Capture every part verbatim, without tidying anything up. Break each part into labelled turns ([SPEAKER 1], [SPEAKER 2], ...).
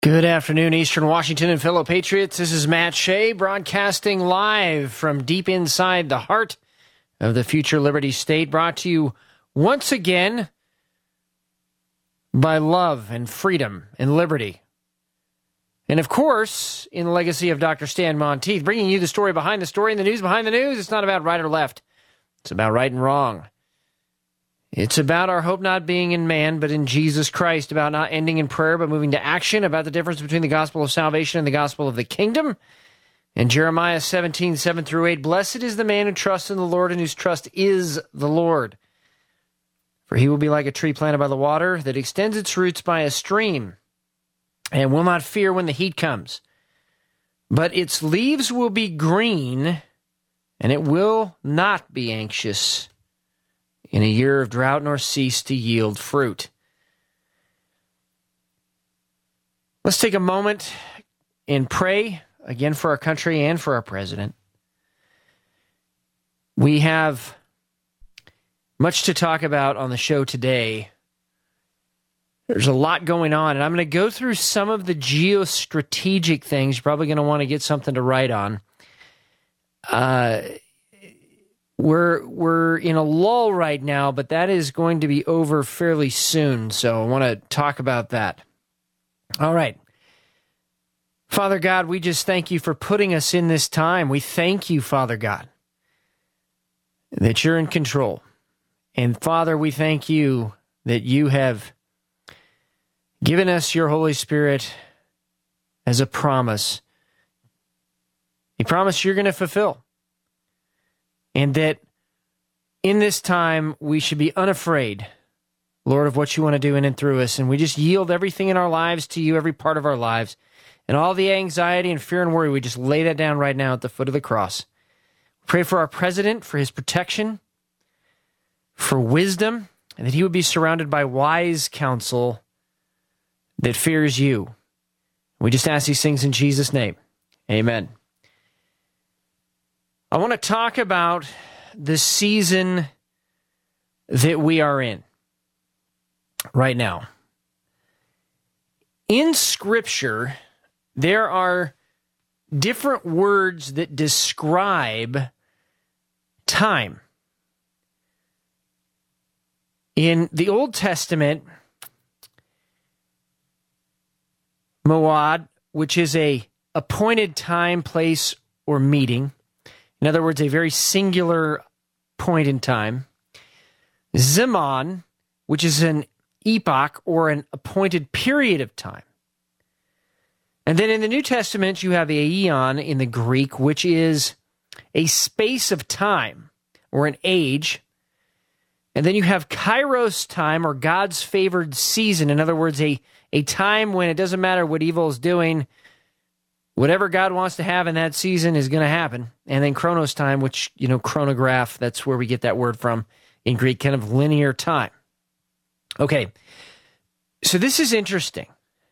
[SPEAKER 1] Good afternoon, Eastern Washington and fellow patriots. This is Matt Shea, broadcasting live from deep inside the heart of the future Liberty State, brought to you once again by love and freedom and liberty. And of course, in the legacy of Doctor Stan Monteith, bringing you the story behind the story and the news behind the news. It's not about right or left. It's about right and wrong. It's about our hope not being in man, but in Jesus Christ, about not ending in prayer, but moving to action, about the difference between the gospel of salvation and the gospel of the kingdom. And Jeremiah seventeen, seven through eight, blessed is the man who trusts in the Lord and whose trust is the Lord. For he will be like a tree planted by the water that extends its roots by a stream and will not fear when the heat comes. But its leaves will be green, and it will not be anxious in a year of drought, nor cease to yield fruit. Let's take a moment and pray again for our country and for our president. We have much to talk about on the show today. There's a lot going on, and I'm going to go through some of the geostrategic things. You're probably going to want to get something to write on. Uh... We're we're in a lull right now, but that is going to be over fairly soon, so I want to talk about that. All right. Father God, we just thank you for putting us in this time. We thank you, Father God, that you're in control. And Father, we thank you that you have given us your Holy Spirit as a promise. A promise you're going to fulfill. And that in this time, we should be unafraid, Lord, of what you want to do in and through us. And we just yield everything in our lives to you, every part of our lives. And all the anxiety and fear and worry, we just lay that down right now at the foot of the cross. Pray for our president, for his protection, for wisdom, and that he would be surrounded by wise counsel that fears you. We just ask these things in Jesus' name. Amen. I want to talk about the season that we are in right now. In Scripture, there are different words that describe time. In the Old Testament, Moad, which is a appointed time, place, or meeting. In other words, a very singular point in time. Zaman, which is an epoch or an appointed period of time. And then in the New Testament, you have aeon in the Greek, which is a space of time or an age. And then you have kairos time, or God's favored season. In other words, a, a time when it doesn't matter what evil is doing, whatever God wants to have in that season is going to happen. And then chronos time, which, you know, chronograph, that's where we get that word from in Greek, kind of linear time. Okay, so this is interesting.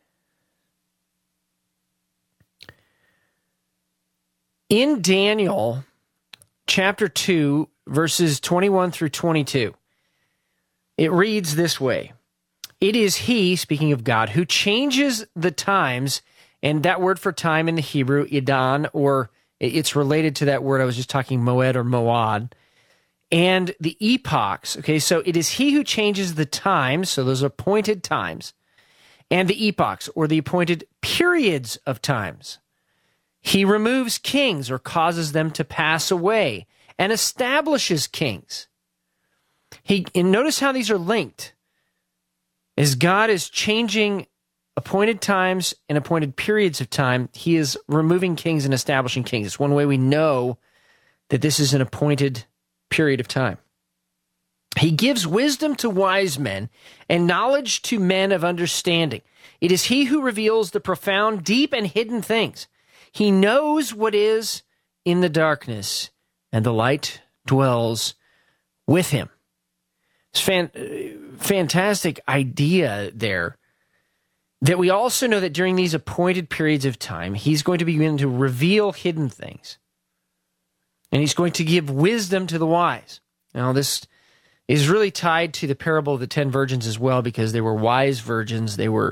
[SPEAKER 1] In Daniel chapter two, verses twenty-one through twenty-two, it reads this way. It is he, speaking of God, who changes the times. And that word for time in the Hebrew, idan, or it's related to that word I was just talking, moed or moad, and the epochs. Okay, so it is he who changes the times, so those are appointed times, and the epochs, or the appointed periods of times. He removes kings, or causes them to pass away, and establishes kings. He, and notice how these are linked. As God is changing appointed times and appointed periods of time, he is removing kings and establishing kings. It's one way we know that this is an appointed period of time. He gives wisdom to wise men and knowledge to men of understanding. It is he who reveals the profound, deep, and hidden things. He knows what is in the darkness, and the light dwells with him. It's fan- fantastic idea there. That we also know that during these appointed periods of time, he's going to begin to reveal hidden things. And he's going to give wisdom to the wise. Now, this is really tied to the parable of the ten virgins as well, because they were wise virgins. They were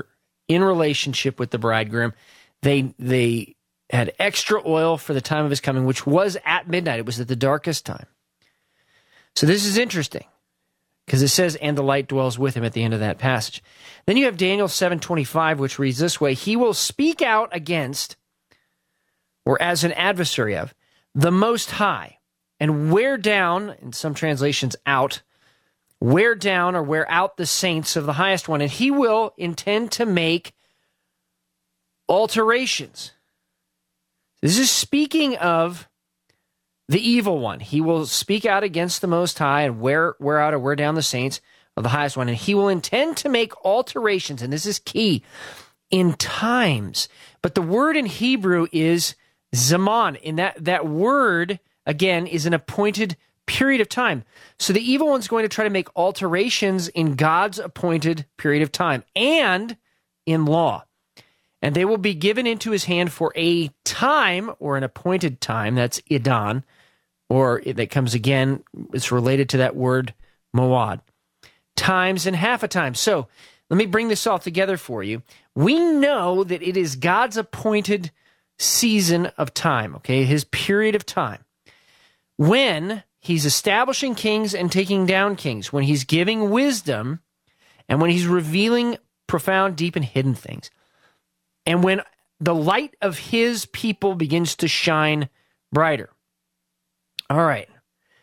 [SPEAKER 1] in relationship with the bridegroom. They they had extra oil for the time of his coming, which was at midnight. It was at the darkest time. So this is interesting because it says, and the light dwells with him at the end of that passage. Then you have Daniel seven twenty-five, which reads this way: he will speak out against, or as an adversary of, the Most High, and wear down, in some translations, out, wear down or wear out the saints of the Highest One, and he will intend to make alterations. This is speaking of the evil one. He will speak out against the Most High and wear, wear out or wear down the saints of the Highest One, and he will intend to make alterations, and this is key, in times. But the word in Hebrew is zaman, and that, that word, again, is an appointed period of time. So the evil one's going to try to make alterations in God's appointed period of time and in law. And they will be given into his hand for a time, or an appointed time. That's Idan, or that comes again, it's related to that word Moad. Times and half a time. So let me bring this all together for you. We know that it is God's appointed season of time, okay, his period of time, when he's establishing kings and taking down kings, when he's giving wisdom, and when he's revealing profound, deep, and hidden things. And when the light of his people begins to shine brighter. All right.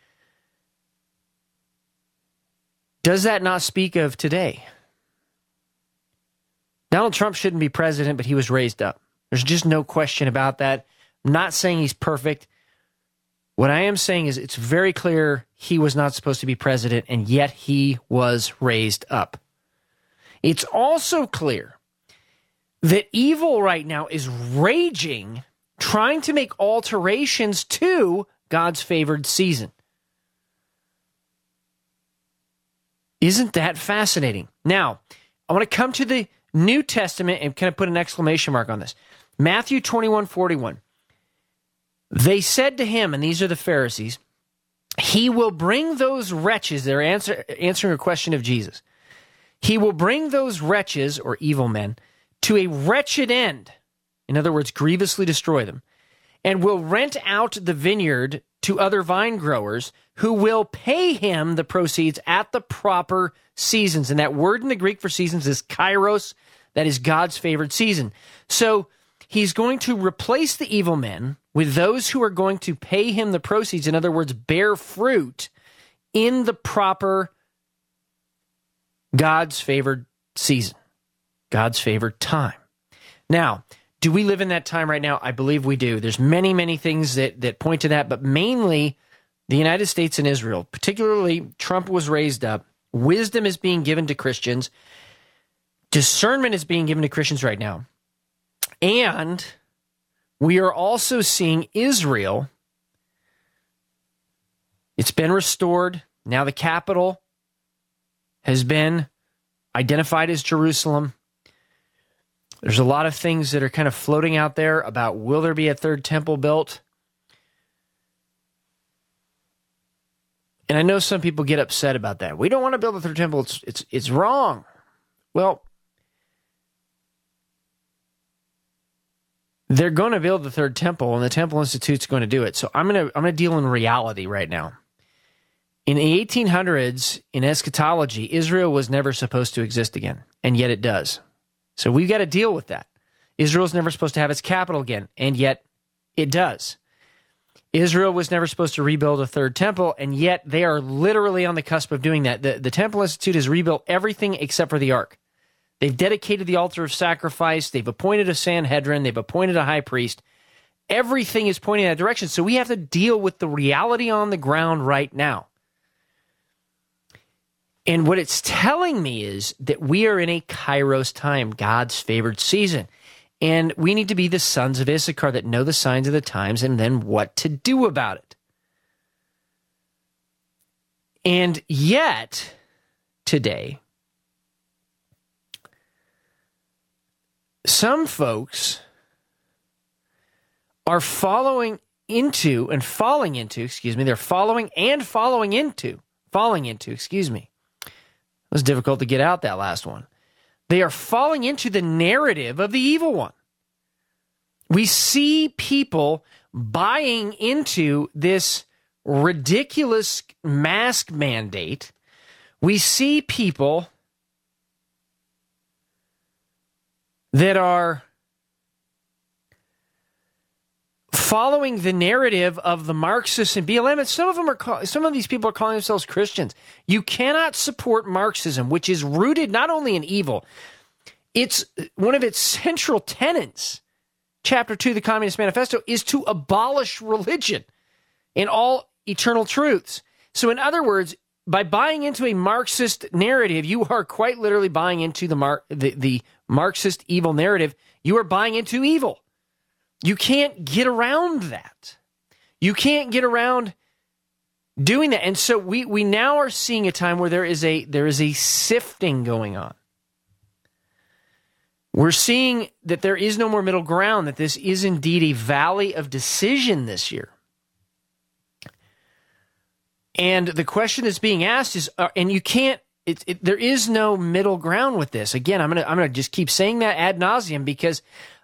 [SPEAKER 1] Does that not speak of today? Donald Trump shouldn't be president, but he was raised up. There's just no question about that. I'm not saying he's perfect. What I am saying is it's very clear he was not supposed to be president, and yet he was raised up. It's also clear that evil right now is raging, trying to make alterations to God's favored season. Isn't that fascinating? Now, I want to come to the New Testament and kind of put an exclamation mark on this. Matthew twenty-one forty-one. They said to him, and these are the Pharisees, he will bring those wretches, they're answer, answering a question of Jesus. He will bring those wretches, or evil men, to a wretched end, in other words, grievously destroy them, and will rent out the vineyard to other vine growers who will pay him the proceeds at the proper seasons. And that word in the Greek for seasons is kairos, that is God's favored season. So he's going to replace the evil men with those who are going to pay him the proceeds, in other words, bear fruit in the proper God's favored season. God's favored time. Now, do we live in that time right now? I believe we do. There's many, many things that, that point to that, but mainly the United States and Israel, particularly Trump was raised up. Wisdom is being given to Christians. Discernment is being given to Christians right now. And we are also seeing Israel. It's been restored. Now the capital has been identified as Jerusalem. There's a lot of things that are kind of floating out there about, will there be a third temple built? And I know some people get upset about that. We don't want to build a third temple. It's it's it's wrong. Well, they're going to build the third temple, and the Temple Institute's going to do it. So I'm going to I'm going to deal in reality right now. In the eighteen hundreds, in eschatology, Israel was never supposed to exist again, and yet it does. So we've got to deal with that. Israel's never supposed to have its capital again, and yet it does. Israel was never supposed to rebuild a third temple, and yet they are literally on the cusp of doing that. The, the Temple Institute has rebuilt everything except for the Ark. They've dedicated the altar of sacrifice. They've appointed a Sanhedrin. They've appointed a high priest. Everything is pointing in that direction. So we have to deal with the reality on the ground right now. And what it's telling me is that we are in a kairos time, God's favored season. And we need to be the sons of Issachar that know the signs of the times and then what to do about it. And yet, today, some folks are following into and falling into, excuse me, they're following and following into, falling into, excuse me. It was difficult to get out that last one. They are falling into the narrative of the evil one. We see people buying into this ridiculous mask mandate. We see people that are following the narrative of the Marxists and B L M, and some of them are call, some of these people are calling themselves Christians. You cannot support Marxism, which is rooted not only in evil, it's one of its central tenets. Chapter two of the Communist Manifesto is to abolish religion and all eternal truths. So in other words, by buying into a Marxist narrative, you are quite literally buying into the, Mar- the, the Marxist evil narrative. You are buying into evil. You can't get around that. You can't get around doing that. And so we, we now are seeing a time where there is a there is a sifting going on. We're seeing that there is no more middle ground, that this is indeed a valley of decision this year. And the question that's being asked is, uh, and you can't, it, it, there is no middle ground with this. Again, I'm going to I'm going to just keep saying that ad nauseum, because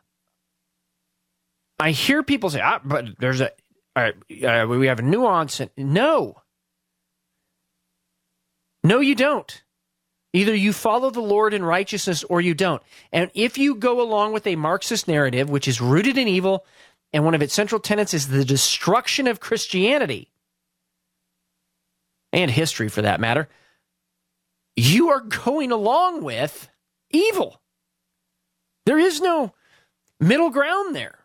[SPEAKER 1] I hear people say, ah, but there's a, uh, uh, we have a nuance. And, no. No, you don't. Either you follow the Lord in righteousness or you don't. And if you go along with a Marxist narrative, which is rooted in evil, and one of its central tenets is the destruction of Christianity, and history for that matter, you are going along with evil. There is no middle ground there.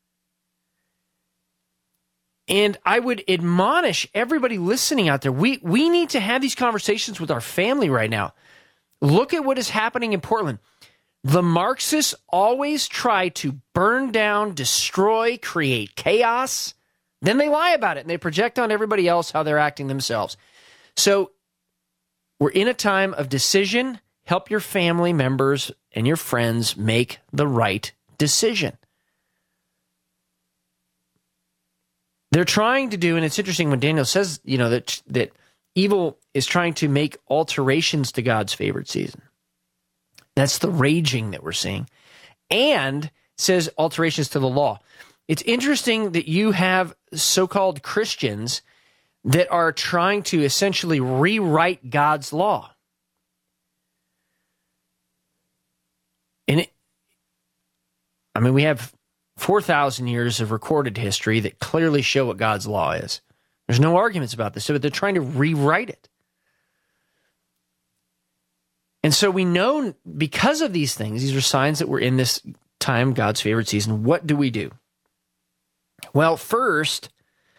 [SPEAKER 1] And I would admonish everybody listening out there, we, we need to have these conversations with our family right now. Look at what is happening in Portland. The Marxists always try to burn down, destroy, create chaos. Then they lie about it and they project on everybody else how they're acting themselves. So we're in a time of decision. Help your family members and your friends make the right decision. They're trying to do, and it's interesting when Daniel says, you know, that that evil is trying to make alterations to God's favored season. That's the raging that we're seeing. And says alterations to the law. It's interesting that you have so-called Christians that are trying to essentially rewrite God's law. And it, I mean, we have four thousand years of recorded history that clearly show what God's law is. There's no arguments about this, but they're trying to rewrite it. And so we know because of these things, these are signs that we're in this time, God's favorite season. What do we do? Well, first,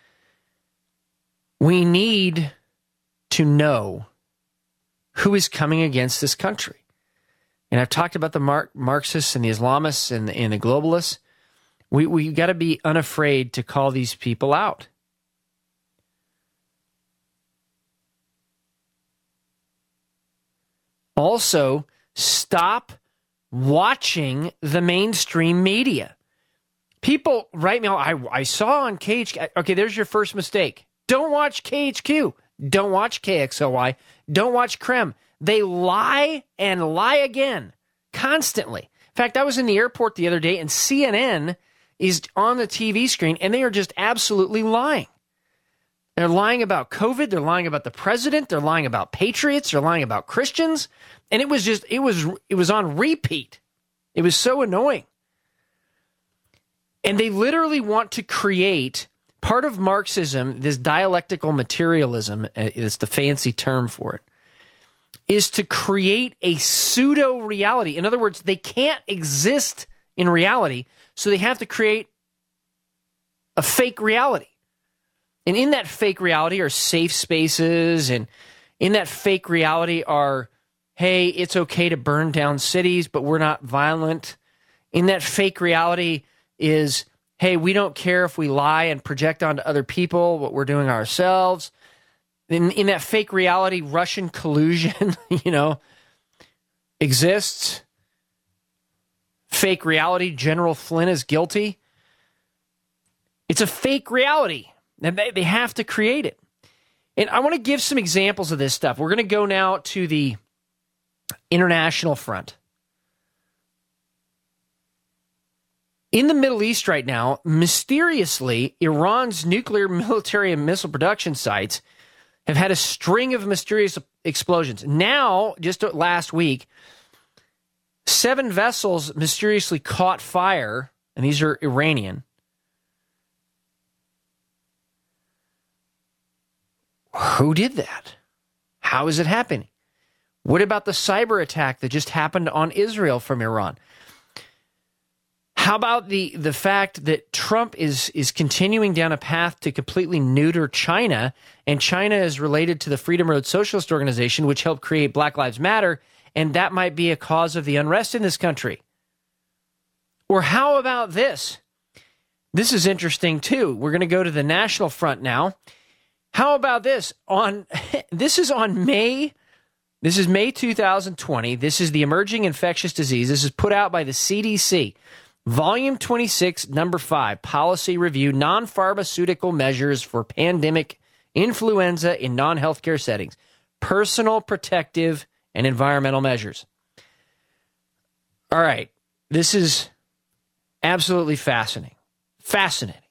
[SPEAKER 1] we need to know who is coming against this country. And I've talked about the Mar- Marxists and the Islamists and the, and the globalists. We we got to be unafraid to call these people out. Also, stop watching the mainstream media. People write me, I, I saw on K H Q. Okay, there's your first mistake. Don't watch K H Q. Don't watch K X L Y. Don't watch Krem. They lie and lie again, constantly. In fact, I was in the airport the other day, and C N N is on the T V screen, and they are just absolutely lying. They're lying about COVID. They're lying about the president. They're lying about patriots. They're lying about Christians. And it was just, it was, it was on repeat. It was so annoying. And they literally want to create part of Marxism, this dialectical materialism, is the fancy term for it, is to create a pseudo-reality. In other words, they can't exist in reality, so they have to create a fake reality. And in that fake reality are safe spaces, and in that fake reality are, hey, it's okay to burn down cities, but we're not violent. In that fake reality is, hey, we don't care if we lie and project onto other people what we're doing ourselves. In, in that fake reality, Russian collusion, you know, exists. Fake reality, General Flynn is guilty. It's a fake reality, and they, they have to create it. And I want to give some examples of this stuff. We're going to go now to the international front. In the Middle East right now, mysteriously, Iran's nuclear, military, and missile production sites have had a string of mysterious explosions. Now, just last week, seven vessels mysteriously caught fire, and these are Iranian. Who did that? How is it happening? What about the cyber attack that just happened on Israel from Iran? How about the, the fact that Trump is, is continuing down a path to completely neuter China, and China is related to the Freedom Road Socialist Organization, which helped create Black Lives Matter, and that might be a cause of the unrest in this country? Or how about this? This is interesting, too. We're going to go to the national front now. How about this? On this is on May, this is May two thousand twenty. This is the Emerging Infectious Disease. This is put out by the C D C. Volume twenty-six, number five, Policy Review, Non-Pharmaceutical Measures for Pandemic Influenza in Non-Healthcare Settings, Personal Protective and Environmental Measures. All right, this is absolutely fascinating. Fascinating.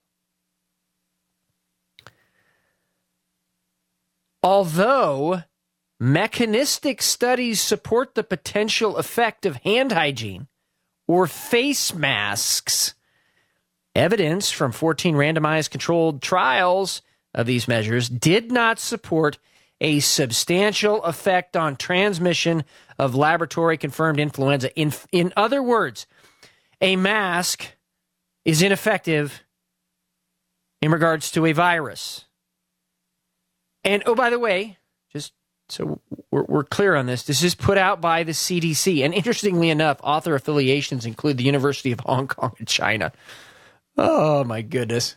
[SPEAKER 1] Although mechanistic studies support the potential effect of hand hygiene or face masks, evidence from fourteen randomized controlled trials of these measures did not support a substantial effect on transmission of laboratory-confirmed influenza. In, in other words, a mask is ineffective in regards to a virus. And, oh, by the way, just so we're, we're clear on this, this is put out by the C D C. And interestingly enough, author affiliations include the University of Hong Kong and China. Oh, my goodness.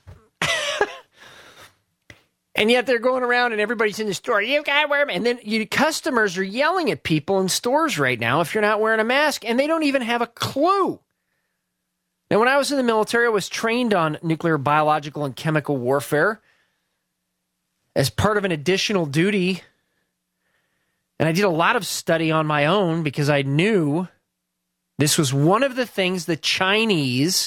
[SPEAKER 1] And yet they're going around and everybody's in the store, you got to wear them. And then you, customers are yelling at people in stores right now if you're not wearing a mask, and they don't even have a clue. Now, when I was in the military, I was trained on nuclear, biological, and chemical warfare as part of an additional duty. And I did a lot of study on my own because I knew this was one of the things the Chinese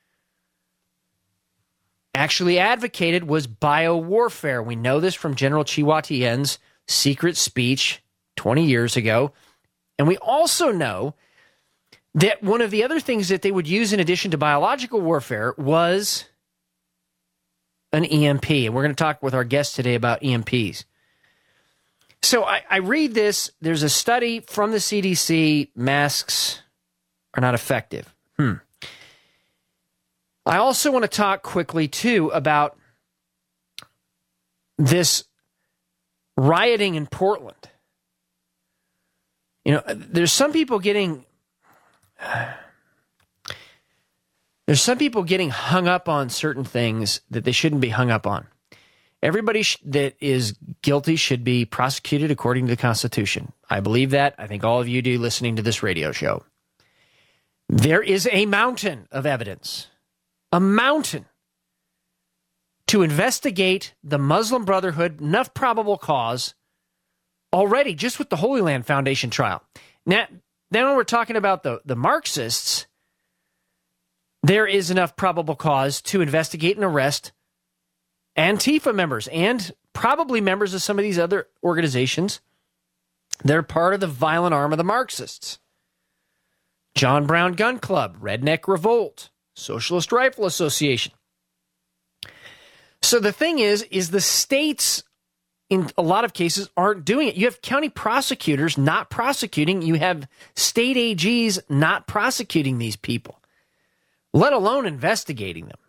[SPEAKER 1] actually advocated was biowarfare. We know this from General Chihuahua Tien's secret speech twenty years ago. And we also know that one of the other things that they would use in addition to biological warfare was an E M P. And we're going to talk with our guest today about E M Ps. So I, I read this. There's a study from the C D C. Masks are not effective. Hmm. I also want to talk quickly, too, about this rioting in Portland. You know, there's some people getting... There's some people getting hung up on certain things that they shouldn't be hung up on. Everybody sh- that is guilty should be prosecuted according to the Constitution. I believe that. I think all of you do listening to this radio show. There is a mountain of evidence, a mountain to investigate the Muslim Brotherhood, enough probable cause already just with the Holy Land Foundation trial. Now, then when we're talking about the, the Marxists, there is enough probable cause to investigate and arrest Antifa members and probably members of some of these other organizations that are part of the violent arm of the Marxists. John Brown Gun Club, Redneck Revolt, Socialist Rifle Association. So the thing is, is the states in a lot of cases aren't doing it. You have county prosecutors not prosecuting. You have state A Gs not prosecuting these people, let alone investigating them.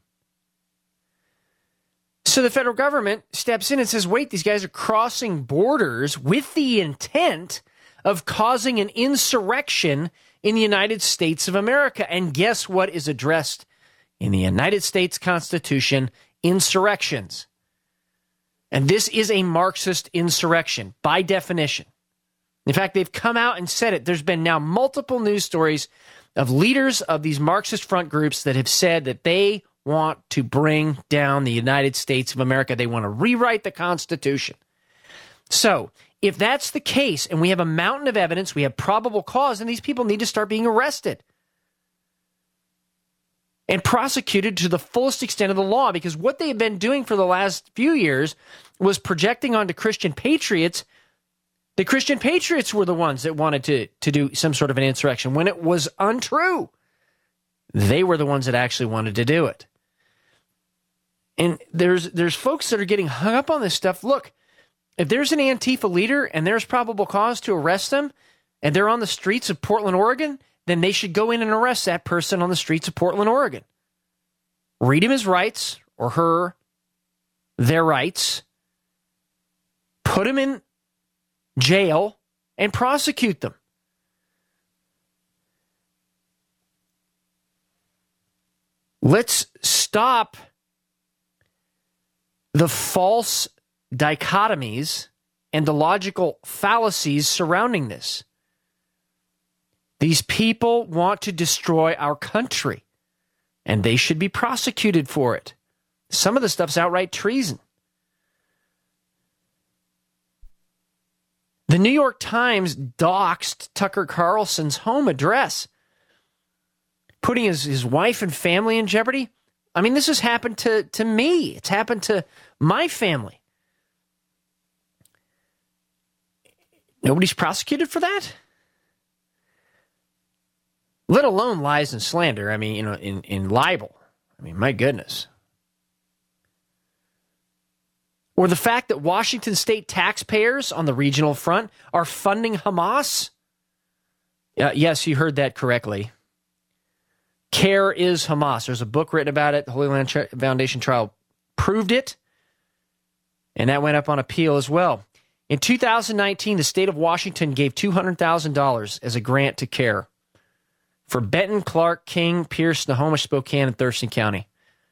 [SPEAKER 1] So the federal government steps in and says, wait, these guys are crossing borders with the intent of causing an insurrection in the United States of America. And guess what is addressed in the United States Constitution? Insurrections. And this is a Marxist insurrection by definition. In fact, they've come out and said it. There's been now multiple news stories of leaders of these Marxist front groups that have said that they want to bring down the United States of America. They want to rewrite the Constitution. So, if that's the case, and we have a mountain of evidence, we have probable cause, then these people need to start being arrested. and prosecuted to the fullest extent of the law, because what they have been doing for the last few years was projecting onto Christian patriots. The Christian patriots were the ones that wanted to, to do some sort of an insurrection when it was untrue. They were the ones that actually wanted to do it. And there's there's folks that are getting hung up on this stuff. Look, if there's an Antifa leader and there's probable cause to arrest them, and they're on the streets of Portland, Oregon, then they should go in and arrest that person on the streets of Portland, Oregon. Read him his rights, or her, their rights. Put him in jail and prosecute them. Let's stop the false dichotomies and the logical fallacies surrounding this. These people want to destroy our country, and they should be prosecuted for it. Some of the stuff's outright treason. The New York Times doxed Tucker Carlson's home address, putting his, his wife and family in jeopardy. I mean, this has happened to, to me. It's happened to my family. Nobody's prosecuted for that? Let alone lies and slander. I mean, you know, in, in libel. I mean, my goodness. Or the fact that Washington state taxpayers on the regional front are funding Hamas. Uh, yes, you heard that correctly. CARE is Hamas. There's a book written about it. The Holy Land Foundation trial proved it. And that went up on appeal as well. In two thousand nineteen, the state of Washington gave two hundred thousand dollars as a grant to CARE for Benton, Clark, King, Pierce, Snohomish, Spokane, and Thurston County.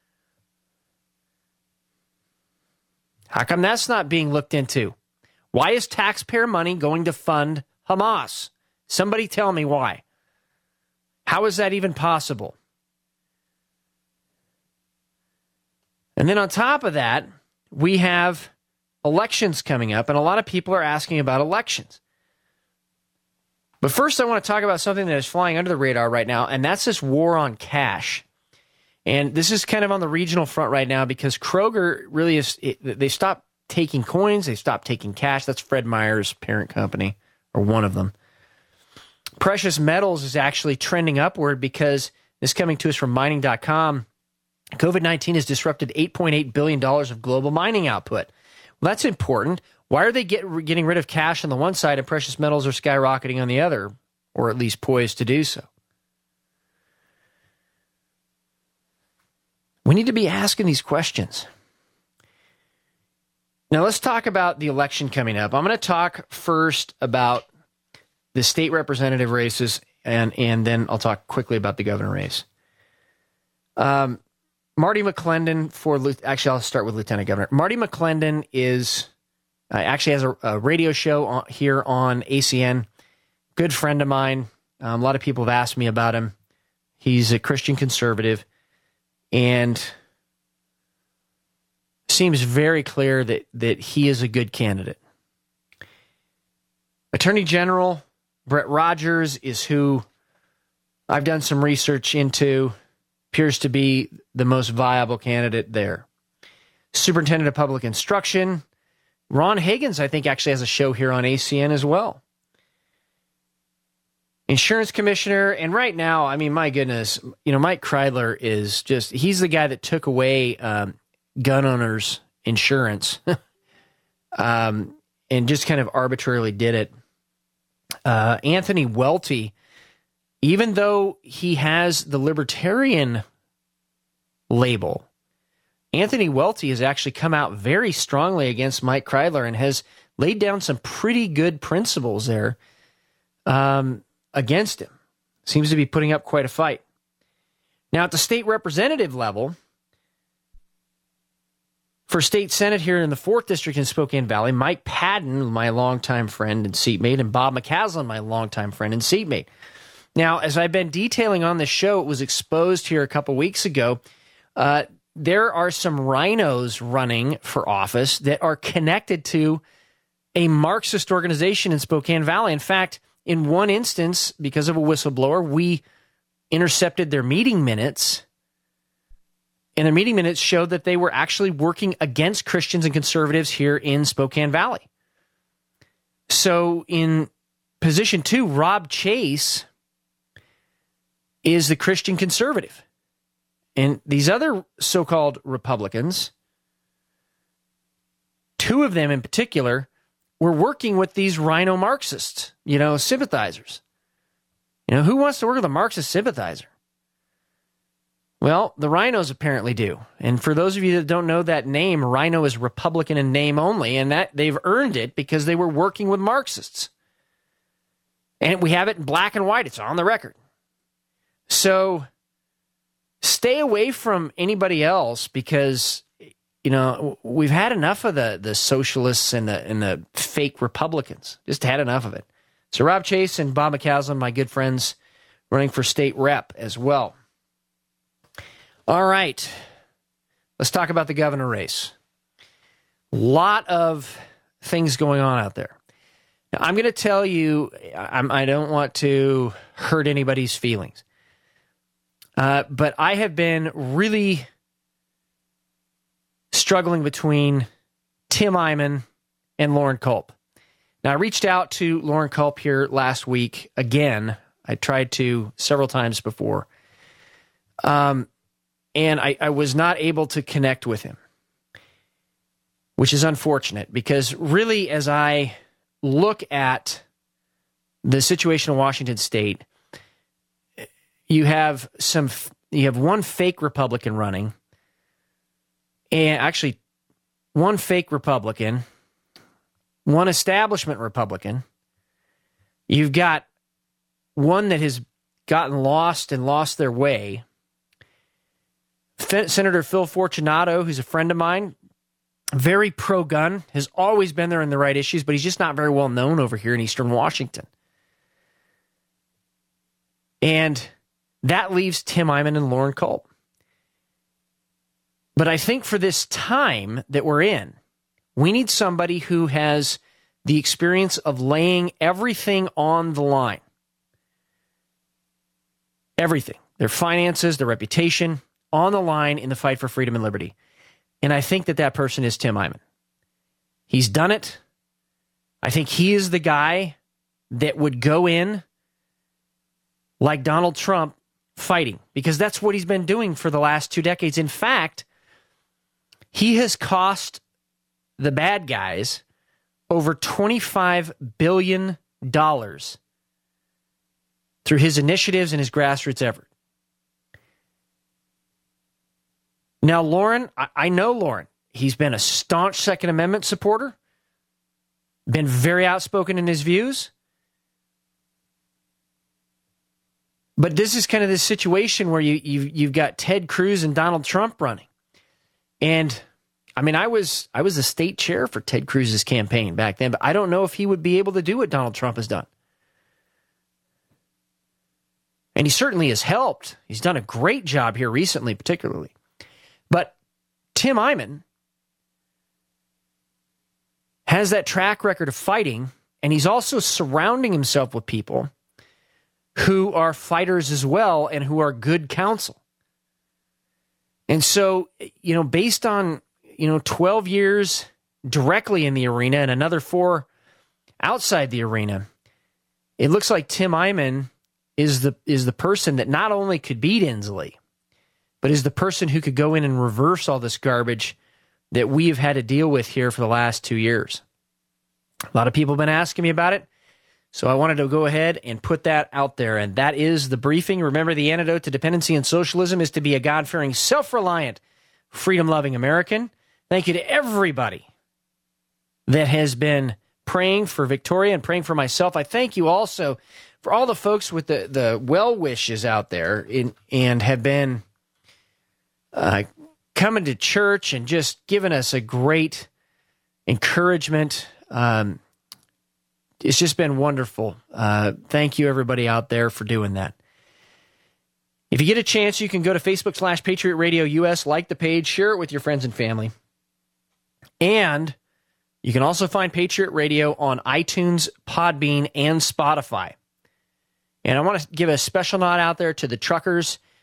[SPEAKER 1] How come that's not being looked into? Why is taxpayer money going to fund Hamas? Somebody tell me why. How is that even possible? And then on top of that, we have elections coming up, and a lot of people are asking about elections. But first, I want to talk about something that is flying under the radar right now, and that's this war on cash. And this is kind of on the regional front right now because Kroger really is, it, they stopped taking coins, they stopped taking cash. That's Fred Meyer's parent company, or one of them. Precious metals is actually trending upward because this is coming to us from mining dot com. COVID nineteen has disrupted eight point eight billion dollars of global mining output. Well, that's important. Why are they get, getting rid of cash on the one side and precious metals are skyrocketing on the other, or at least poised to do so? We need to be asking these questions. Now, let's talk about the election coming up. I'm going to talk first about the state representative races, and, and then I'll talk quickly about the governor race. Um, Marty McClendon for, actually, I'll start with Lieutenant Governor. Marty McClendon is, uh, actually has a, a radio show on, here on A C N. Good friend of mine. Um, a lot of people have asked me about him. He's a Christian conservative, and seems very clear that, that he is a good candidate. Attorney General Brett Rogers is who I've done some research into, appears to be the most viable candidate there. Superintendent of Public Instruction, Ron Higgins, I think, actually has a show here on A C N as well. Insurance Commissioner, and right now, I mean, my goodness, you know, Mike Kreidler is just, he's the guy that took away um, gun owners' insurance um, and just kind of arbitrarily did it. Uh, Anthony Welty, even though he has the libertarian label, Anthony Welty has actually come out very strongly against Mike Kreidler and has laid down some pretty good principles there um, against him. Seems to be putting up quite a fight. Now, at the state representative level, for state senate here in the fourth District in Spokane Valley, Mike Padden, my longtime friend and seatmate, and Bob McCaslin, my longtime friend and seatmate. Now, as I've been detailing on this show, it was exposed here a couple weeks ago, uh, there are some rhinos running for office that are connected to a Marxist organization in Spokane Valley. In fact, in one instance, because of a whistleblower, we intercepted their meeting minutes And their meeting minutes showed that they were actually working against Christians and conservatives here in Spokane Valley. So in position two, Rob Chase is the Christian conservative. And these other so-called Republicans, two of them in particular, were working with these rhino Marxists, you know, sympathizers. You know, who wants to work with a Marxist sympathizer? Well, the rhinos apparently do. And for those of you that don't know that name, rhino is Republican in name only, and that they've earned it because they were working with Marxists. And we have it in black and white. It's on the record. So stay away from anybody else because, you know, we've had enough of the, the socialists and the, and the fake Republicans. Just had enough of it. So Rob Chase and Bob McCaslin, my good friends, running for state rep as well. All right. Let's talk about the governor race. A lot of things going on out there. Now, I'm going to tell you, I'm, I don't want to hurt anybody's feelings. Uh, but I have been really struggling between Tim Eyman and Loren Culp. Now, I reached out to Loren Culp here last week again. I tried to several times before. Um, and I, I was not able to connect with him, which is unfortunate because really, as I look at the situation in Washington State, you have some, you have one fake Republican running, and actually one fake Republican, one establishment Republican. You've got one that has gotten lost and lost their way. Senator Phil Fortunato, who's a friend of mine, very pro-gun, has always been there in the right issues, but he's just not very well known over here in Eastern Washington. And that leaves Tim Eyman and Loren Culp. But I think for this time that we're in, we need somebody who has the experience of laying everything on the line. Everything. Their finances, their reputation, on the line in the fight for freedom and liberty. And I think that that person is Tim Eyman. He's done it. I think he is the guy that would go in like Donald Trump fighting, because that's what he's been doing for the last two decades. In fact, he has cost the bad guys over twenty-five billion dollars through his initiatives and his grassroots effort. Now, Loren, I, I know Loren. He's been a staunch Second Amendment supporter, been very outspoken in his views. But this is kind of this situation where you, you've, you've got Ted Cruz and Donald Trump running. And, I mean, I was I was the state chair for Ted Cruz's campaign back then, but I don't know if he would be able to do what Donald Trump has done. And he certainly has helped. He's done a great job here recently, particularly. But Tim Eyman has that track record of fighting, and he's also surrounding himself with people who are fighters as well and who are good counsel. And so, you know, based on, you know, twelve years directly in the arena and another four outside the arena, it looks like Tim Eyman is the is the person that not only could beat Inslee, but is the person who could go in and reverse all this garbage that we have had to deal with here for the last two years. A lot of people have been asking me about it, so I wanted to go ahead and put that out there, and that is the briefing. Remember, the antidote to dependency and socialism is to be a God-fearing, self-reliant, freedom-loving American. Thank you to everybody that has been praying for Victoria and praying for myself. I thank you also for all the folks with the, the well wishes out there in, and have been uh, coming to church and just giving us a great encouragement. Um, it's just been wonderful. Uh, thank you, everybody out there, for doing that. If you get a chance, you can go to Facebook slash Patriot Radio U S, like the page, share it with your friends and family. And you can also find Patriot Radio on iTunes, Podbean, and Spotify. And I want to give a special nod out there to the truckers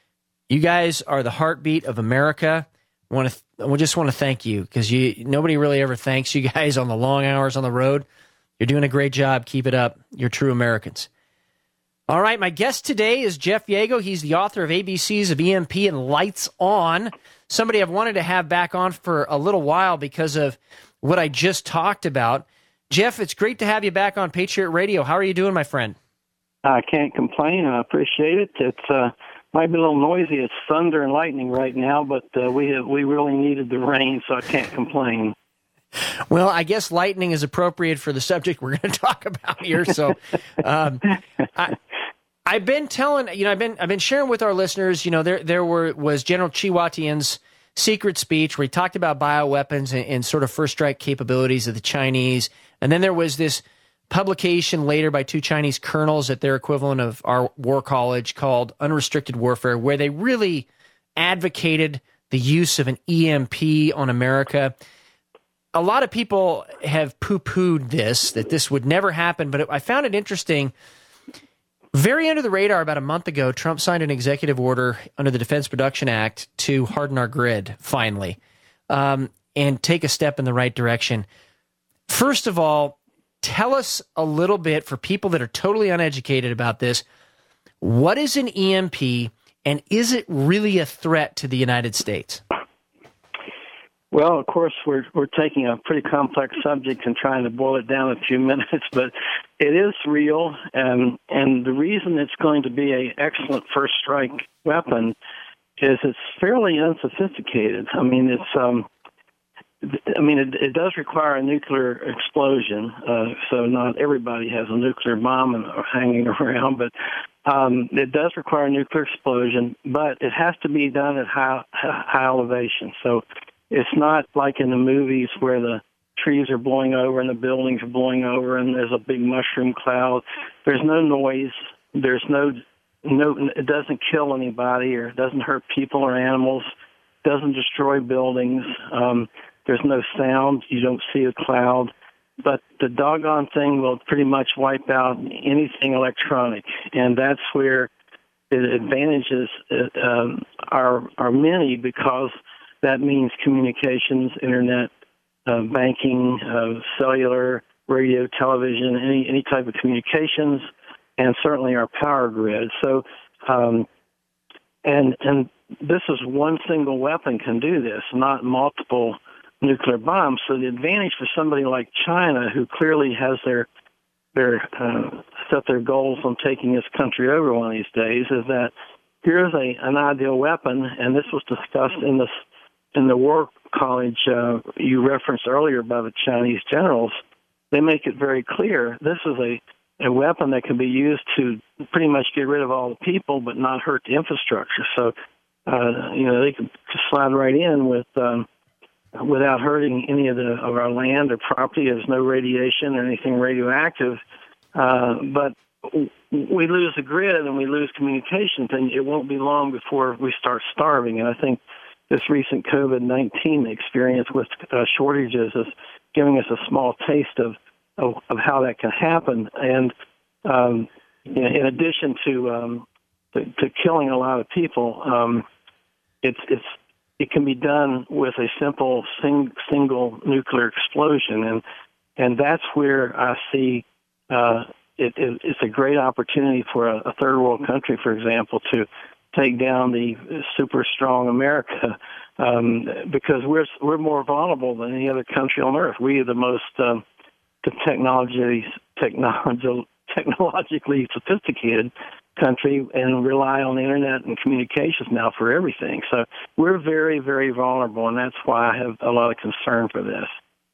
[SPEAKER 1] You guys are the heartbeat of America. I want to, th- we just want to thank you because you nobody really ever thanks you guys on the long hours on the road. You're doing a great job. Keep it up. You're true Americans. All right, my guest today is Jeff Yago. He's the author of A B Cs of E M P and Lights On. Somebody I've wanted to have back on for a little while because of what I just talked about. Jeff, it's great to have you back on Patriot Radio. How are you doing, my friend?
[SPEAKER 2] I can't complain. I appreciate it. It's uh, might be a little noisy. It's thunder and lightning right now, but uh, we have, we really needed the rain, so I can't complain.
[SPEAKER 1] Well, I guess lightning is appropriate for the subject we're going to talk about here. So, um, I, I've been telling you know I've been I've been sharing with our listeners. You know, there there were was General Chiu Tian's secret speech where he talked about bioweapons and, and sort of first strike capabilities of the Chinese, and then there was this publication later by two Chinese colonels at their equivalent of our war college called Unrestricted Warfare, where they really advocated the use of an E M P on America. A lot of people have poo-pooed this, that this would never happen, but it, I found it interesting. Very under the radar, about a month ago, Trump signed an executive order under the Defense Production Act to harden our grid, finally, um, and take a step in the right direction. First of all, tell us a little bit, for people that are totally uneducated about this, what is an E M P, and is it really a threat to the United States?
[SPEAKER 2] Well, of course, we're we're taking a pretty complex subject and trying to boil it down in a few minutes, but it is real, and and the reason it's going to be an excellent first strike weapon is it's fairly unsophisticated. I mean, it's um, I mean, it, it does require a nuclear explosion, uh, so not everybody has a nuclear bomb and, or hanging around, but um, it does require a nuclear explosion, but it has to be done at high, high elevation. So it's not like in the movies where the trees are blowing over and the buildings are blowing over and there's a big mushroom cloud. There's no noise. There's no, no, it doesn't kill anybody or it doesn't hurt people or animals. It doesn't destroy buildings. Um, there's no sound. You don't see a cloud. But the doggone thing will pretty much wipe out anything electronic. And that's where it advantages uh, um, are, are many, because that means communications, internet, uh, banking, uh, cellular, radio, television, any any type of communications, and certainly our power grid. So, um, and and this is one single weapon can do this, not multiple nuclear bombs. So the advantage for somebody like China, who clearly has their their uh, set their goals on taking this country over one of these days, is that here's a an ideal weapon, and this was discussed in this. In the war college uh, you referenced earlier by the Chinese generals. They make it very clear this is a, a weapon that can be used to pretty much get rid of all the people but not hurt the infrastructure. So, uh, you know, they can slide right in with um, without hurting any of the of our land or property. There's no radiation or anything radioactive. Uh, but we lose the grid and we lose communications, and it won't be long before we start starving. And I think this recent COVID nineteen experience with uh, shortages is giving us a small taste of, of, of how that can happen. And um, in, in addition to, um, to to killing a lot of people, um, it's it's it can be done with a simple sing, single nuclear explosion, and and that's where I see uh, it, it, it's a great opportunity for a, a third world country, for example, to take down the super strong America, um, because we're we're more vulnerable than any other country on earth. We are the most um, the technology, technology, technologically sophisticated country and rely on the internet and communications now for everything. So we're very, very vulnerable, and that's why I have a lot of concern for this.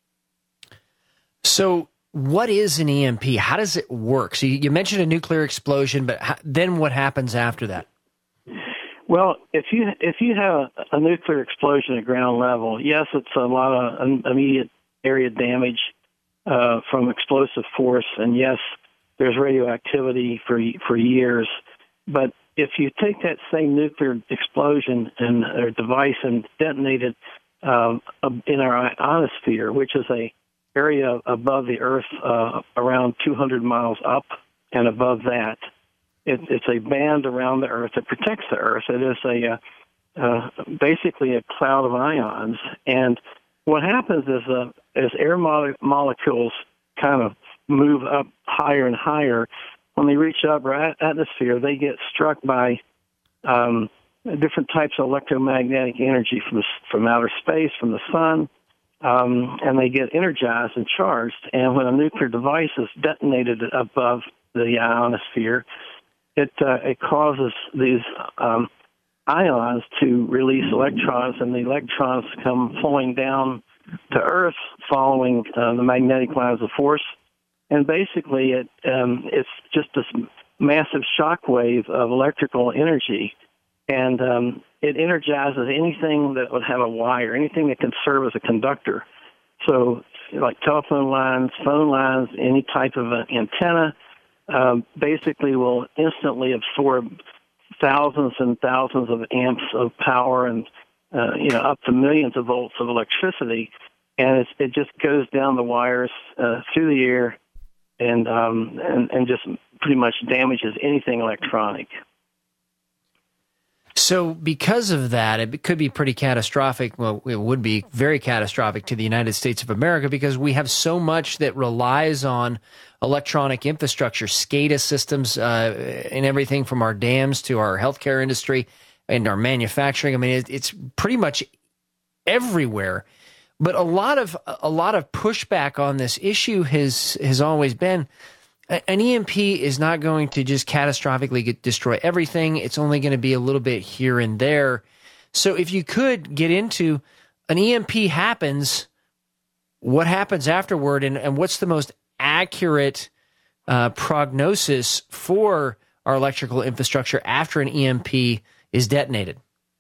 [SPEAKER 1] So what is an E M P? How does it work? So you mentioned a nuclear explosion, but how, then what happens after that?
[SPEAKER 2] Well, if you if you have a nuclear explosion at ground level, yes, it's a lot of immediate area damage uh, from explosive force, and yes, there's radioactivity for for years. But if you take that same nuclear explosion and or device and detonate it um, in our ionosphere, which is a area above the Earth uh, around two hundred miles up and above that, It, it's a band around the Earth that protects the Earth. It is a uh, uh, basically a cloud of ions. And what happens is uh, as air mo- molecules kind of move up higher and higher, when they reach upper at- atmosphere, they get struck by um, different types of electromagnetic energy from the, from outer space, from the sun, um, and they get energized and charged. And when a nuclear device is detonated above the ionosphere, it uh, it causes these um, ions to release electrons, and the electrons come flowing down to Earth, following uh, the magnetic lines of force. And basically, it um, it's just this massive shock wave of electrical energy, and um, it energizes anything that would have a wire, anything that can serve as a conductor. So, like telephone lines, phone lines, any type of an antenna, um, basically will instantly absorb thousands and thousands of amps of power, and uh, you know, up to millions of volts of electricity, and it's, it just goes down the wires uh, through the air, and um, and and just pretty much damages anything electronic.
[SPEAKER 1] So because of that, it could be pretty catastrophic. Well, it would be very catastrophic to the United States of America, because we have so much that relies on electronic infrastructure, SCADA systems, uh, and everything from our dams to our healthcare industry and our manufacturing. I mean, it, it's pretty much everywhere. But a lot of a lot of pushback on this issue has has always been, an E M P is not going to just catastrophically get, destroy everything. It's only going to be a little bit here and there. So if you could get into, an E M P happens, what happens afterward, and, and what's the most accurate uh, prognosis for our electrical infrastructure after an E M P is detonated?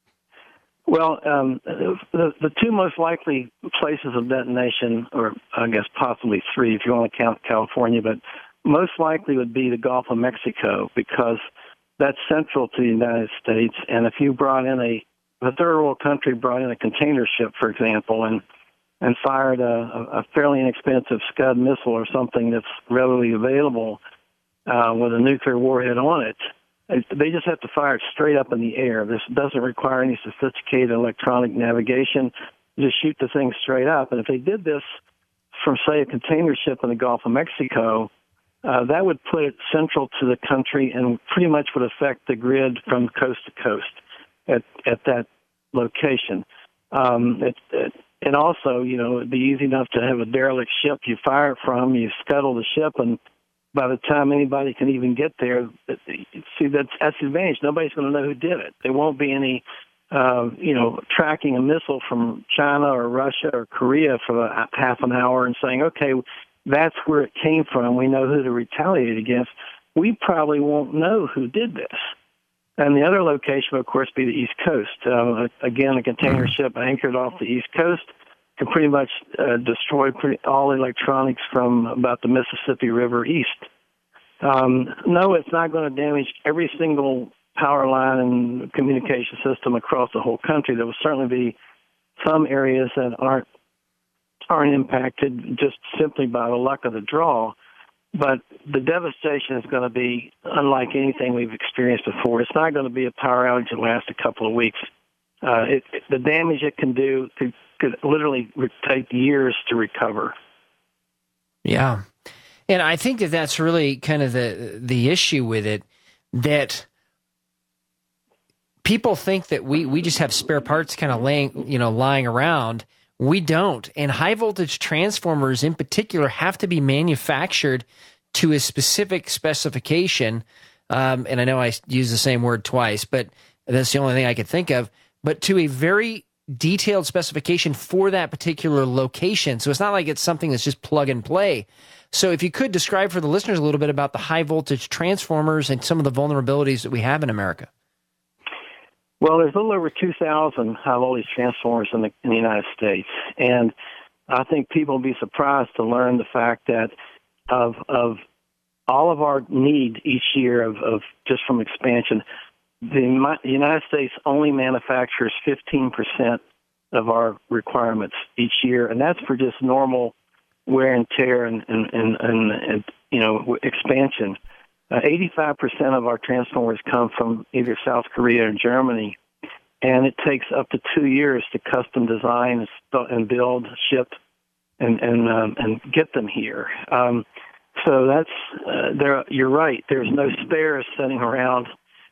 [SPEAKER 2] Well, um, the, the two most likely places of detonation, or I guess possibly three if you want to count California, but most likely would be the Gulf of Mexico, because that's central to the United States. And if you brought in a, a third world country brought in a container ship, for example, and and fired a, a fairly inexpensive Scud missile or something that's readily available uh, with a nuclear warhead on it, they just have to fire it straight up in the air. This doesn't require any sophisticated electronic navigation. Just shoot the thing straight up. And if they did this from, say, a container ship in the Gulf of Mexico, uh, that would put it central to the country and pretty much would affect the grid from coast to coast at, at that location. Um, it, it, and also, you know, it'd be easy enough to have a derelict ship you fire it from, you scuttle the ship, and by the time anybody can even get there, see, that's, that's the advantage. Nobody's going to know who did it. There won't be any, uh, you know, tracking a missile from China or Russia or Korea for a, half an hour and saying, okay, that's where it came from. We know who to retaliate against. We probably won't know who did this. And the other location would, of course, be the East Coast. Uh, again, a container ship anchored off the East Coast can pretty much uh, destroy pretty, all electronics from about the Mississippi River east. Um, no, it's not going to damage every single power line and communication system across the whole country. There will certainly be some areas that aren't aren't impacted just simply by the luck of the draw. But the devastation is going to be unlike anything we've experienced before. It's not going to be a power outage that lasts a couple of weeks. Uh, it, it, the damage it can do could, could literally take years to recover.
[SPEAKER 1] Yeah. And I think that that's really kind of the the issue with it, that people think that we, we just have spare parts kind of laying, you know, lying around. We don't. And high voltage transformers in particular have to be manufactured to a specific specification. Um, and I know I use the same word twice, but that's the only thing I could think of. But to a very detailed specification for that particular location. So it's not like it's something that's just plug and play. So if you could describe for the listeners a little bit about the high voltage transformers and some of the vulnerabilities that we have in America.
[SPEAKER 2] Well, there's a little over two thousand high voltage transformers in the, in the United States. And I think people will be surprised to learn the fact that of of all of our need each year of, of just from expansion, the United States only manufactures fifteen percent of our requirements each year, and that's for just normal wear and tear and, and, and, and, and you know, expansion. Uh, eighty-five percent of our transformers come from either South Korea or Germany, and it takes up to two years to custom design and build, ship, and and um, and get them here. Um, so that's uh, there. You're right. There's no spares sitting around.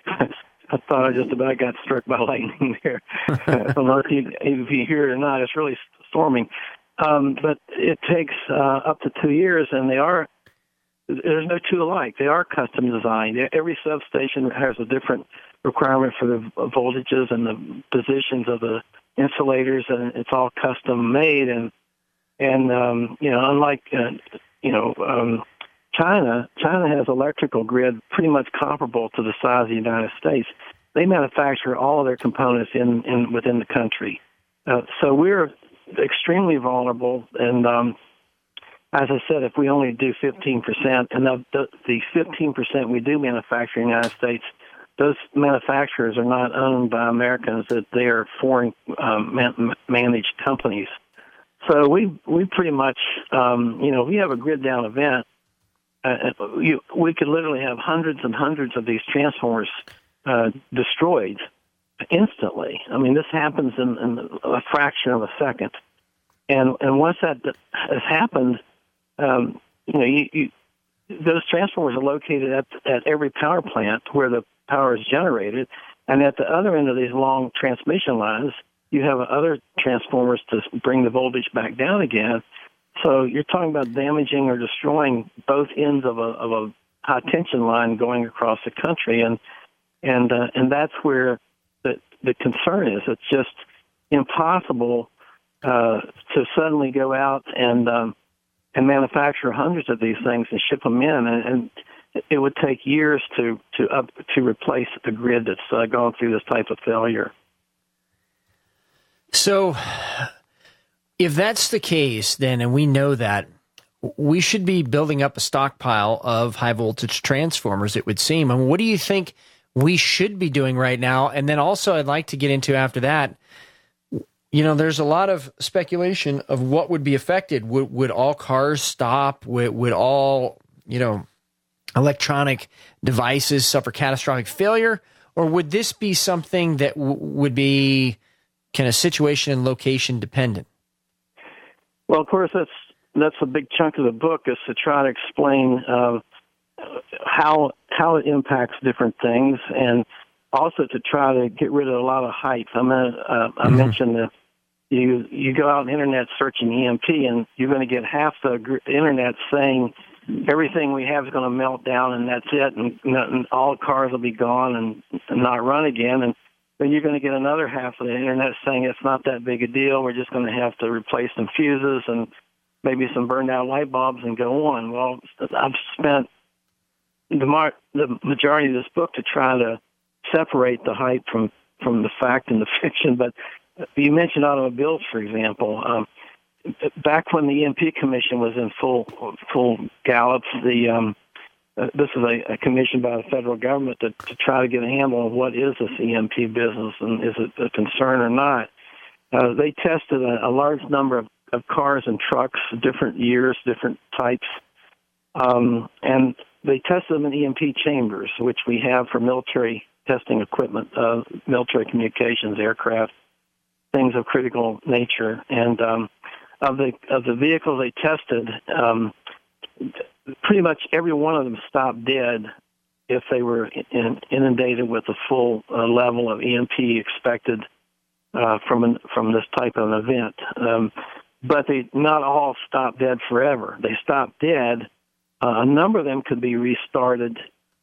[SPEAKER 2] I thought I just about got struck by lightning there. I don't know if you, if you hear it or not. It's really storming, um, but it takes uh, up to two years, and they are. There's no two alike. They are custom designed. Every substation has a different requirement for the voltages and the positions of the insulators, and it's all custom made. And and um, you know, unlike uh, you know um, China, China has electrical grid pretty much comparable to the size of the United States. They manufacture all of their components in, in within the country, uh, so we're extremely vulnerable. And um, as I said, if we only do fifteen percent, and the, the fifteen percent we do manufacture in the United States, those manufacturers are not owned by Americans; that they are foreign um, man, managed companies. So we we pretty much, um, you know, we have a grid down event. Uh, you, we could literally have hundreds and hundreds of these transformers uh, destroyed instantly. I mean, this happens in, in a fraction of a second, and and once that has happened. Um, you know, you, you, those transformers are located at at every power plant where the power is generated, and at the other end of these long transmission lines, you have other transformers to bring the voltage back down again. So you're talking about damaging or destroying both ends of a of a high tension line going across the country, and and uh, and that's where the the concern is. It's just impossible uh, to suddenly go out and um, and manufacture hundreds of these things and ship them in, and, and it would take years to to up to replace the grid that's uh, gone through this type of failure.
[SPEAKER 1] So, if that's the case, then, and we know that, we should be building up a stockpile of high voltage transformers, it would seem. I mean, what do you think we should be doing right now? And then also, I'd like to get into after that. You know, there's a lot of speculation of what would be affected. Would, would all cars stop? Would, would all, you know, electronic devices suffer catastrophic failure? Or would this be something that w- would be kind of situation and location dependent?
[SPEAKER 2] Well, of course, that's that's a big chunk of the book, is to try to explain uh, how how it impacts different things, and also to try to get rid of a lot of hype. I mean, uh, I mm-hmm. mentioned that you you go out on the internet searching E M P, and you're going to get half the gr- internet saying everything we have is going to melt down, and that's it, and, and all cars will be gone and, and not run again. And then you're going to get another half of the internet saying it's not that big a deal. We're just going to have to replace some fuses and maybe some burned out light bulbs and go on. Well, I've spent the, mar- the majority of this book to try to separate the hype from, from the fact and the fiction. But you mentioned automobiles, for example. Um, back when the E M P Commission was in full full gallop, the um, uh, this is a, a commission by the federal government to, to try to get a handle on what is this E M P business and is it a concern or not. Uh, they tested a, a large number of, of cars and trucks, different years, different types, um, and they tested them in E M P chambers, which we have for military testing equipment, uh, military communications, aircraft, things of critical nature. And um, of the of the vehicles they tested, um, pretty much every one of them stopped dead if they were in, inundated with a full uh, level of E M P expected uh, from an, from this type of an event. Um, but they not all stopped dead forever. They stopped dead. Uh, a number of them could be restarted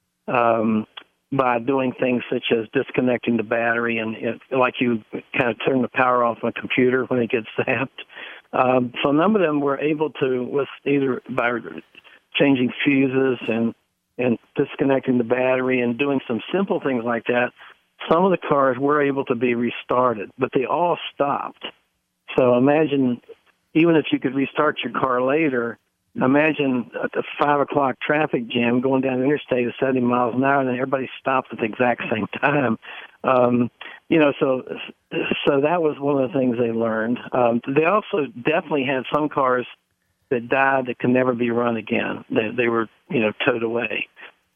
[SPEAKER 2] um, by doing things such as disconnecting the battery, and it, like you kind of turn the power off on a computer when it gets zapped. Um, so a number of them were able to, with either by changing fuses and and disconnecting the battery and doing some simple things like that, some of the cars were able to be restarted, but they all stopped. So imagine, even if you could restart your car later, imagine a five o'clock traffic jam going down the interstate at seventy miles an hour, and then everybody stops at the exact same time. Um, you know, so so that was one of the things they learned. Um, they also definitely had some cars that died that can never be run again. They, they were, you know, towed away.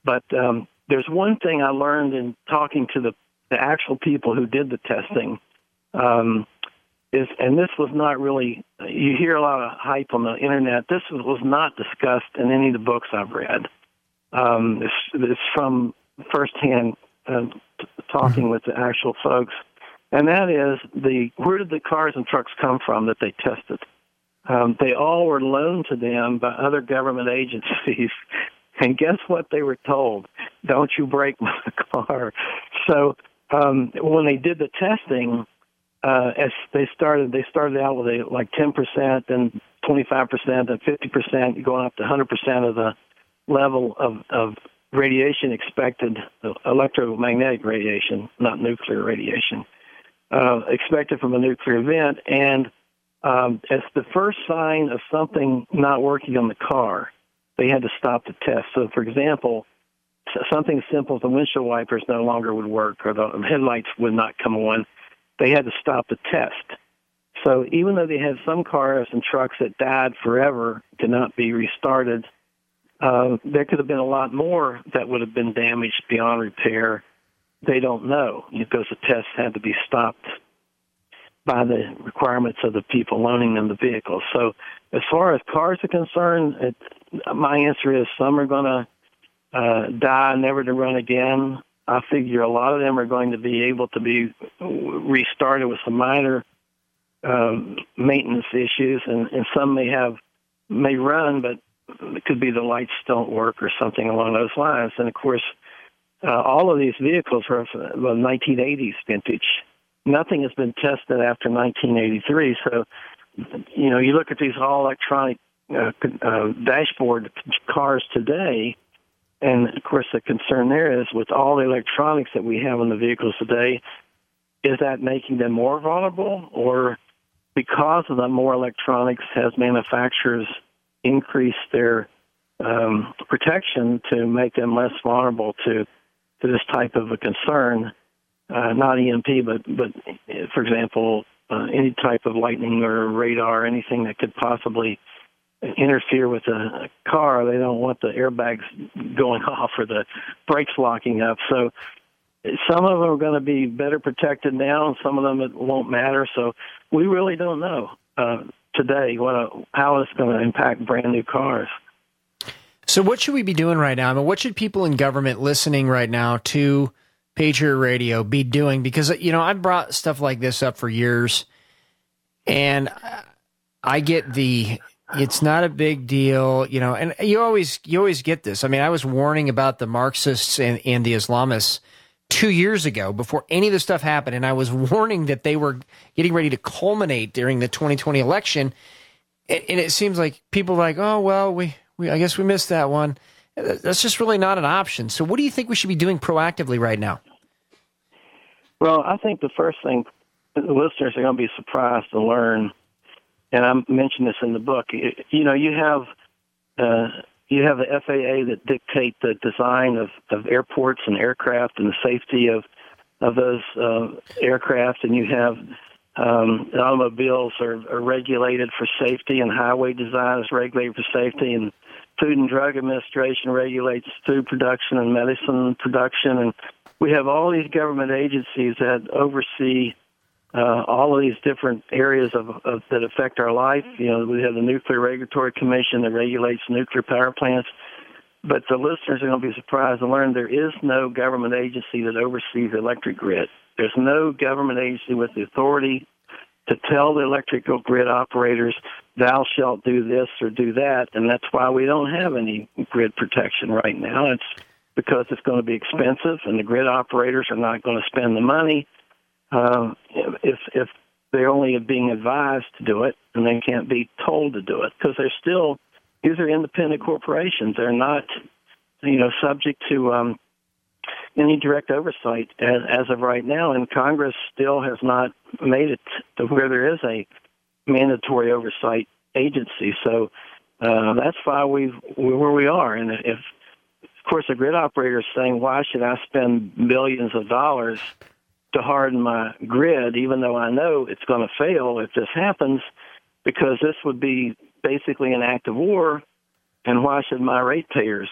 [SPEAKER 2] But um, there's one thing I learned in talking to the, the actual people who did the testing, um, is, and this was not really, you hear a lot of hype on the internet. This was not discussed in any of the books I've read. Um, it's, it's from firsthand uh, t- talking with the actual folks. And that is, the where did the cars and trucks come from that they tested? Um, they all were loaned to them by other government agencies. And guess what they were told? Don't you break my car. So um, when they did the testing, uh, as they started, they started out with a, like ten percent, then twenty-five percent, then fifty percent, going up to one hundred percent of the level of, of radiation expected, electromagnetic radiation, not nuclear radiation, uh, expected from a nuclear event. And um, as the first sign of something not working on the car, they had to stop the test. So, for example, something as simple as the windshield wipers no longer would work or the headlights would not come on. They had to stop the test. So even though they had some cars and trucks that died forever, could not be restarted, uh, there could have been a lot more that would have been damaged beyond repair. They don't know because the tests had to be stopped by the requirements of the people loaning them the vehicles. So as far as cars are concerned, it, my answer is some are going to uh, die, never to run again. I figure a lot of them are going to be able to be restarted with some minor um, maintenance issues, and, and some may have may run, but it could be the lights don't work or something along those lines. And of course, uh, all of these vehicles are the nineteen eighties vintage. Nothing has been tested after nineteen eighty-three. So, you know, you look at these all electronic uh, uh, dashboard cars today. And, of course, the concern there is with all the electronics that we have in the vehicles today, is that making them more vulnerable? Or because of the more electronics, has manufacturers increased their um, protection to make them less vulnerable to, to this type of a concern? Uh, not E M P, but, but for example, uh, any type of lightning or radar, anything that could possibly interfere with a car. They don't want the airbags going off or the brakes locking up. So some of them are going to be better protected now, and some of them it won't matter. So we really don't know uh, today what a, how it's going to impact brand new cars.
[SPEAKER 1] So what should we be doing right now? I mean, what should people in government listening right now to Patriot Radio be doing? Because, you know, I've brought stuff like this up for years, and I get the... It's not a big deal, you know, and you always you always get this. I mean, I was warning about the Marxists and, and the Islamists two years ago before any of this stuff happened, and I was warning that they were getting ready to culminate during the twenty twenty election, and, and it seems like people are like, oh, well, we, we I guess we missed that one. That's just really not an option. So what do you think we should be doing proactively right now?
[SPEAKER 2] Well, I think the first thing, the listeners are going to be surprised to learn, and I mentioned this in the book. You know, you have uh, you have the F A A that dictate the design of, of airports and aircraft and the safety of of those uh, aircraft, and you have um, automobiles are, are regulated for safety, and highway design is regulated for safety, and Food and Drug Administration regulates food production and medicine production, and we have all these government agencies that oversee Uh, all of these different areas of, of that affect our life. You know, we have the Nuclear Regulatory Commission that regulates nuclear power plants. But the listeners are going to be surprised to learn there is no government agency that oversees the electric grid. There's no government agency with the authority to tell the electrical grid operators, thou shalt do this or do that. And that's why we don't have any grid protection right now. It's because it's going to be expensive, and the grid operators are not going to spend the money Uh, if if they're only being advised to do it, and they can't be told to do it, because they're still, these are independent corporations. They're not, you know, subject to um, any direct oversight as, as of right now, and Congress still has not made it to where there is a mandatory oversight agency. So uh, that's why we've, we're where we are. And if, of course, a grid operator is saying, why should I spend billions of dollars to harden my grid, even though I know it's going to fail if this happens, because this would be basically an act of war, and why should my ratepayers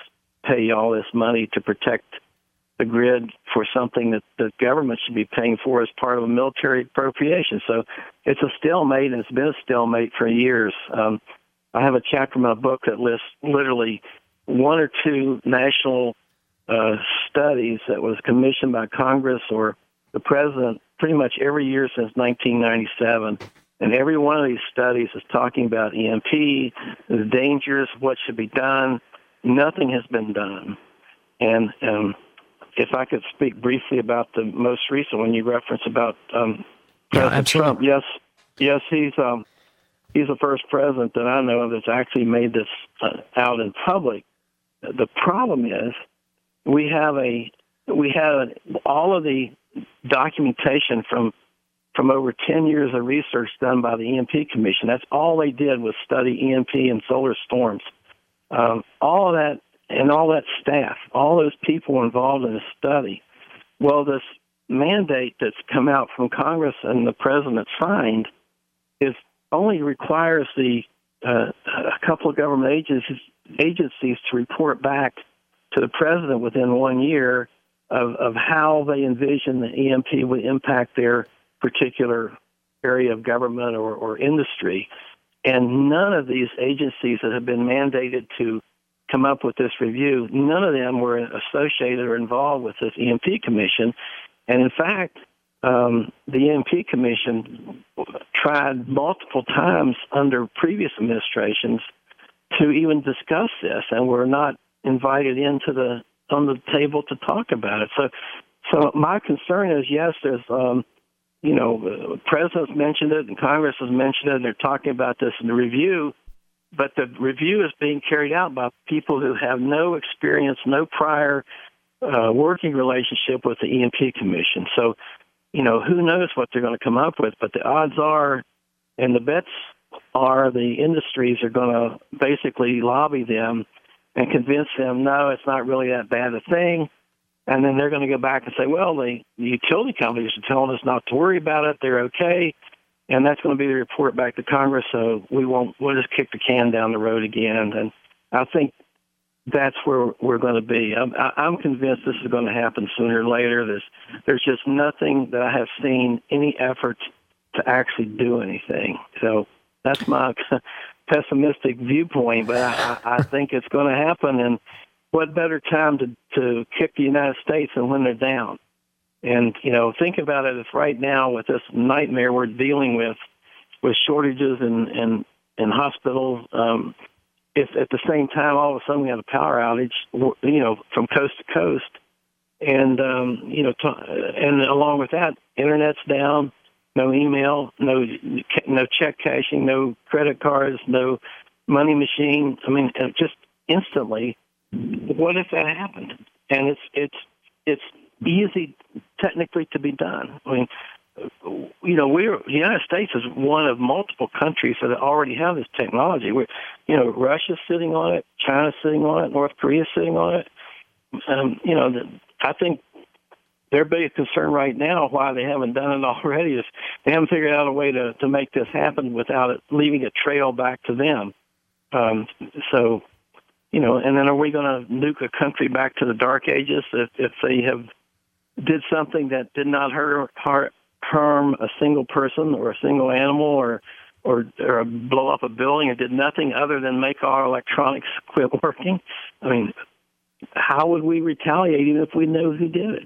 [SPEAKER 2] pay you all this money to protect the grid for something that the government should be paying for as part of a military appropriation. So it's a stalemate, and it's been a stalemate for years. Um, I have a chapter in my book that lists literally one or two national uh, studies that was commissioned by Congress or the president pretty much every year since nineteen ninety-seven. And every one of these studies is talking about E M P, the dangers, what should be done. Nothing has been done. And um, if I could speak briefly about the most recent one you referenced about um, President
[SPEAKER 1] yeah,
[SPEAKER 2] Trump, yes, yes, he's um, he's the first president that I know of that's actually made this uh, out in public. The problem is we have a we have all of the documentation from from over ten years of research done by the E M P Commission. That's all they did was study E M P and solar storms. Um, all of that and all that staff, all those people involved in the study. Well, this mandate that's come out from Congress and the president signed is only requires the uh, a couple of government agencies agencies to report back to the president within one year of, of how they envision the E M P would impact their particular area of government or, or industry. And none of these agencies that have been mandated to come up with this review, none of them were associated or involved with this E M P Commission. And in fact, um, the E M P Commission tried multiple times under previous administrations to even discuss this, and were not invited into the on the table to talk about it. So, so my concern is, yes, there's, um, you know, the president's mentioned it and Congress has mentioned it, and they're talking about this in the review, but the review is being carried out by people who have no experience, no prior uh, working relationship with the E M P Commission. So, you know, who knows what they're going to come up with, but the odds are, and the bets are, the industries are going to basically lobby them and convince them, no, it's not really that bad a thing. And then they're going to go back and say, well, the, the utility companies are telling us not to worry about it. They're okay. And that's going to be the report back to Congress. So we won't, we'll just kick the can down the road again. And I think that's where we're going to be. I'm, I'm convinced this is going to happen sooner or later. There's, there's just nothing that I have seen any effort to actually do anything. So that's my pessimistic viewpoint, but I, I think it's going to happen. And what better time to, to kick the United States than when they're down? And, you know, think about it. If right now with this nightmare we're dealing with, with shortages in, in, in hospitals, um, if at the same time all of a sudden we have a power outage, you know, from coast to coast, and, um, you know, t- and along with that, internet's down, no email, no no check cashing, no credit cards, no money machine. I mean, just instantly, what if that happened? And it's it's it's easy technically to be done. I mean, you know, we're the United States is one of multiple countries that already have this technology. We're, you know, Russia's sitting on it, China's sitting on it, North Korea's sitting on it. Um, you know, the, I think their biggest concern right now, why they haven't done it already, is they haven't figured out a way to, to make this happen without it leaving a trail back to them. Um, so, you know, and then are we going to nuke a country back to the Dark Ages if, if they have did something that did not hurt, hurt, harm a single person or a single animal, or, or or blow up a building and did nothing other than make our electronics quit working? I mean, how would we retaliate even if we knew who did it?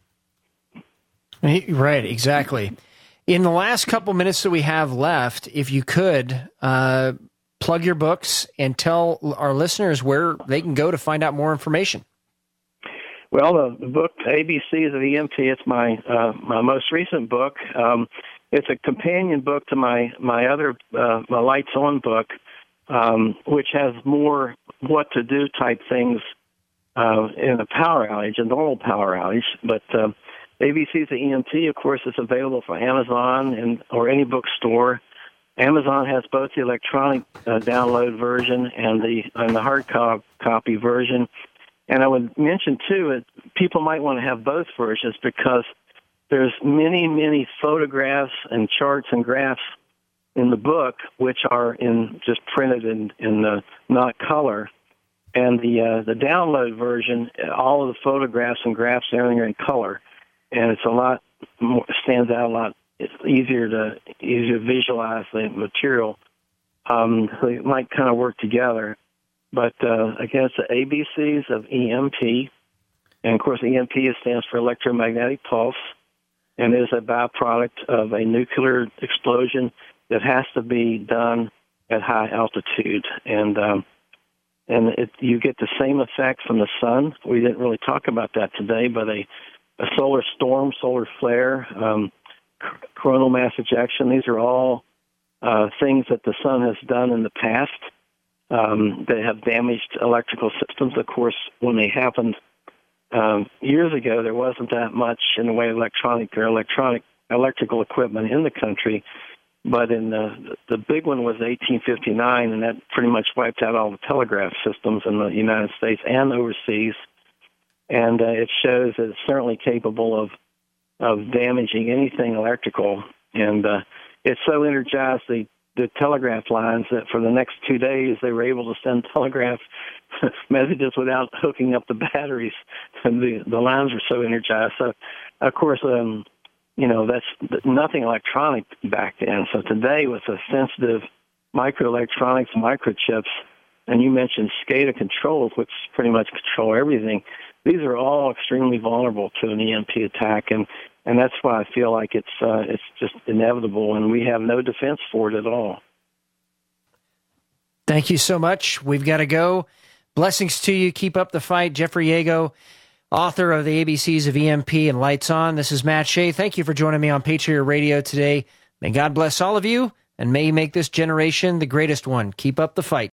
[SPEAKER 1] Right, exactly. In the last couple minutes that we have left, if you could uh, plug your books and tell our listeners where they can go to find out more information.
[SPEAKER 2] Well, the, the book A B Cs of E M P, it's my uh, my most recent book. Um, it's a companion book to my my other uh, my Lights On book, um, which has more what to do type things uh, in a power outage, a normal power outage, but. Uh, A B Cs of E M P, of course, is available for Amazon and or any bookstore. Amazon has both the electronic uh, download version and the and the hard co- copy version. And I would mention, too, that people might want to have both versions because there's many, many photographs and charts and graphs in the book which are in just printed in, in the not color. And the uh, the download version, all of the photographs and graphs and everything are in color, and it's a lot more, stands out a lot. It's easier to easier to visualize the material. Um, so it might kind of work together. But uh, again, it's the A B Cs of E M P, and of course E M P stands for electromagnetic pulse, and is a byproduct of a nuclear explosion that has to be done at high altitude. And um, And it, you get the same effect from the sun. We didn't really talk about that today, but a, a solar storm, solar flare, um, coronal mass ejection, these are all uh, things that the sun has done in the past um, that have damaged electrical systems. Of course, when they happened um, years ago, there wasn't that much in the way of electronic or electronic electrical equipment in the country. But in the the big one was eighteen fifty-nine, and that pretty much wiped out all the telegraph systems in the United States and overseas. And uh, it shows that it's certainly capable of of damaging anything electrical. And uh, it so energized the, the telegraph lines that for the next two days they were able to send telegraph messages without hooking up the batteries. And the, the lines were so energized. So, of course, um, you know, that's nothing electronic back then. So today with the sensitive microelectronics, microchips, and you mentioned SCADA controls, which pretty much control everything, these are all extremely vulnerable to an E M P attack. And, and that's why I feel like it's, uh, it's just inevitable, and we have no defense for it at all.
[SPEAKER 1] Thank you so much. We've got to go. Blessings to you. Keep up the fight. Jeffrey Yago, author of the A B Cs of E M P and Lights On. This is Matt Shea. Thank you for joining me on Patriot Radio today. May God bless all of you, and may He make this generation the greatest one. Keep up the fight.